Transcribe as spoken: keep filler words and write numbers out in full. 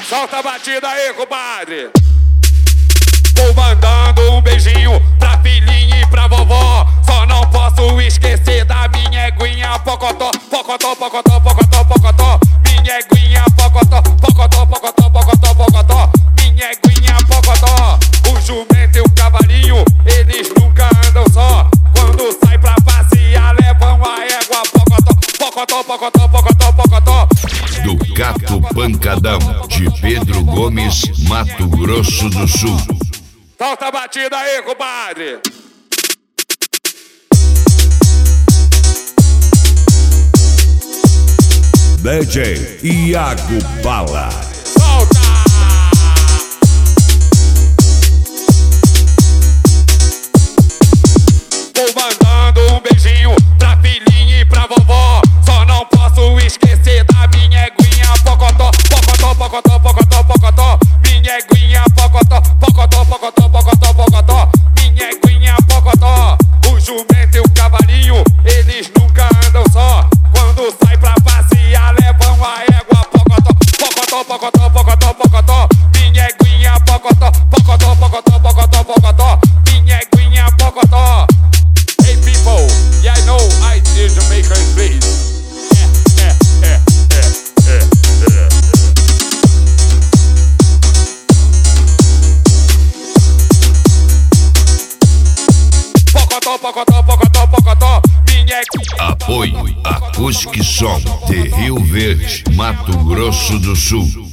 Solta a batida aí, compadre. Vou mandando um beijinho pra filhinha e pra vovó. Só não posso esquecer da minha eguinha pocotó. Pocotó, pocotó, pocotó, pocotó. Minha eguinha pocotó. Pocotó, pocotó, pocotó, pocotó. Minha eguinha pocotó. O jumento e o cavalinho, eles nunca andam só. Quando sai pra passear, levam a égua pocotó. Pocotó, pocotó, pocotó, pocotó. Do Gato Pancadão, de Pedro Gomes, Mato Grosso do Sul. Solta a batida aí, compadre. D J Iago Bala. Solta! Vou mandando um beijinho pra filhinha e pra vovó. Só não posso esquecer da minha eguinha pocotó. Pocotó, pocotó, pocotó, pocotó. Minha eguinha pocotó. Pocotó, pocotó, pocotó, pocotó. Minha eguinha pocotó. O jumento e o cavalinho, eles nunca andam só. Quando sai pra passear, levam a égua pocotó. Pocotó, pocotó, pocotó, pocotó. Minha eguinha pocotó. Pocotó, pocotó, pocotó, pocotó. Minha eguinha pocotó. Hey people, yeah I know I did Jamaican please. É, é, é, é, é, é. Pocotó, pocotó, pocotó, pocotó. Minha eguinha. Apoio Acústica Som, de Rio Verde, Mato Grosso do Sul.